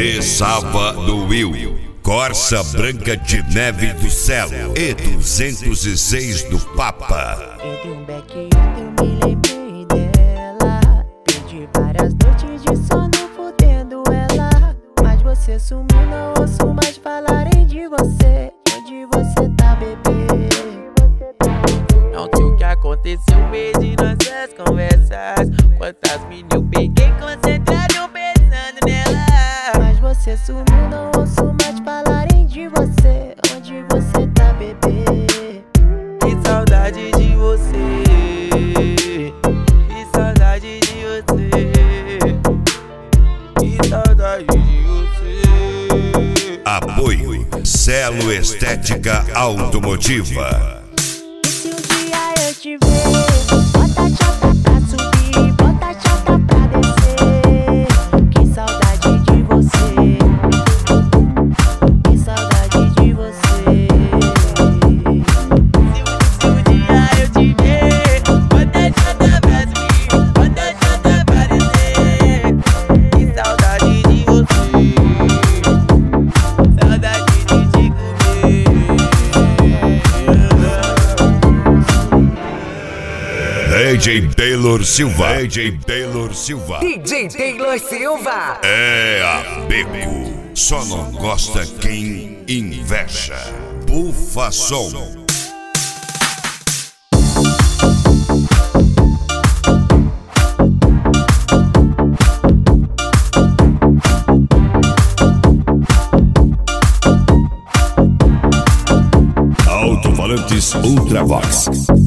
Ressalva do Will, Corsa Branca de Neve do Celo e 206 do Papa. Eu dei um backyard, eu me lembrei dela. Perdi várias noites de sono fudendo ela. Mas você sumiu, não ouço mais falarem de você. Onde você tá, bebê? Não sei o que aconteceu, perdi nossas conversas. Quantas mil eu peguei concentrado pensando nela. Mas você sumiu, não ouço mais falarem de você. Onde você tá, bebê? Que saudade de você. Que saudade de você. Que saudade de você. Apoio Celo Estética Automotiva. E se um dia eu te ver, bota a chata pra subir, bota a chata pra descer. Que saudade de você. Que saudade de você. Se um dia eu te ver, bota a chata pra subir, bota a chata pra descer. Que saudade de você. Saudade de te comer. DJ Taylor Silva. DJ Taylor Silva. DJ Taylor Silva. É a Beco. Só não gosta quem inveja. Bufa som. Alto-falantes Ultravox.